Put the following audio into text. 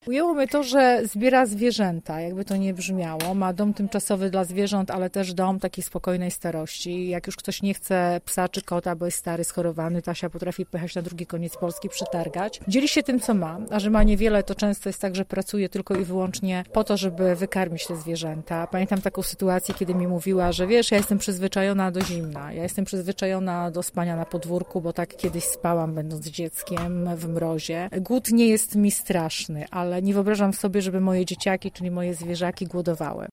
Ujęło mnie to, że zbiera zwierzęta, jakby to nie brzmiało. Ma dom tymczasowy dla zwierząt, ale też dom takiej spokojnej starości. Jak już ktoś nie chce psa czy kota, bo jest stary, schorowany, Tasia potrafi pojechać na drugi koniec Polski, przetargać. Dzieli się tym, co ma, a że ma niewiele, to często jest tak, że pracuje tylko i wyłącznie po to, żeby wykarmić te zwierzęta. Pamiętam taką sytuację, kiedy mi mówiła, że wiesz, ja jestem przyzwyczajona do zimna, ja jestem przyzwyczajona do spania na podwórku, bo tak kiedyś spałam, będąc dzieckiem w mrozie. Głód nie jest mi straszny, ale nie wyobrażam sobie, żeby moje dzieciaki, czyli moje zwierzaki głodowały.